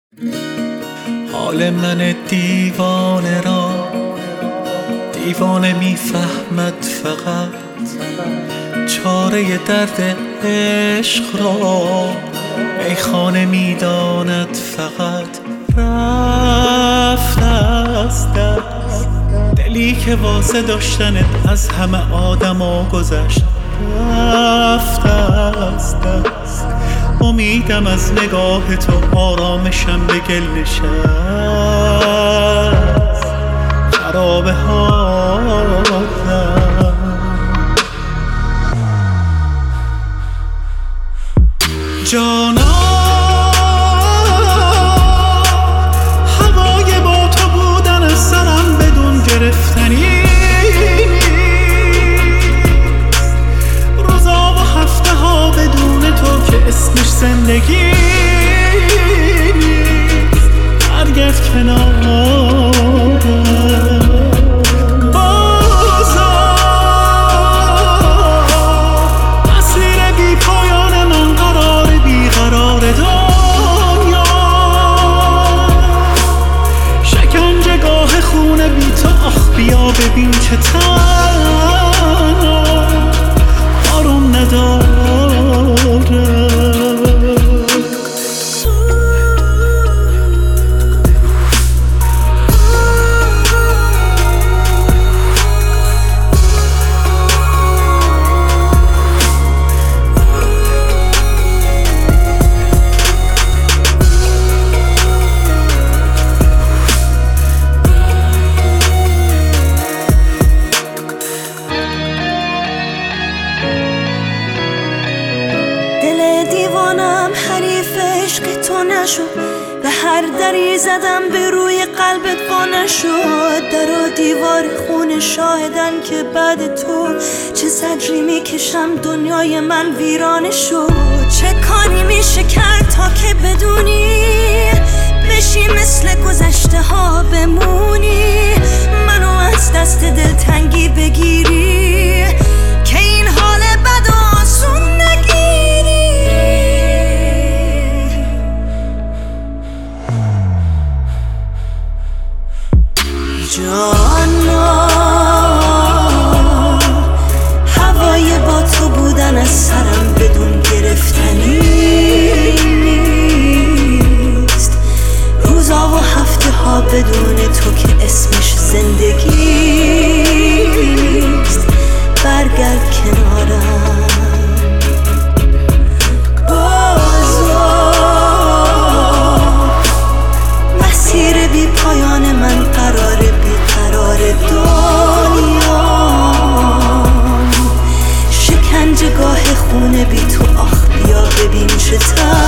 حال من دیوانه را دیوانه میفهمد فقط، چاره درد عشق را میخانه میداند فقط. رفت از دست دلی که واسه داشتنت از همه آدما گذشت. رفت از دست امیدم از نگاه تو، آرامشم به گل نشست. خرابه هاتم جانا، هوای با تو بودن از سرم بدون گرفتنی. روزا و هفته ها بدون تو که اسمش زندگی. برگرد کنارم بازا، مسیر بی پایان من قرار بیقرار دنیا. شکنجه گاه خونه بی تو، آخ بیا ببین چه تنها آروم نداره. حریف عشق تو نشد، به هر دری زدم به روی قلبت وا نشد. در و دیوار خون شاهدن که بعد تو چه زجری میکشم، دنیای من ویرانه شد. چه کاری میشه کرد تا که بدونی بشی مثل گذشته ها بمونی، منو از دست دلتنگی بگیری که این حال بد و آسون نگیری. جانا، هوای با تو بودن از سرم بدون گرفتنی نیست. روزا و هفته ها بدون تو که اسمش زندگی نیست. برگرد کنارم بازا، مسیر بی پایان من قرار بیقرار دنیا. شکنجه گاه خونه بی تو، آخ بیا ببین چه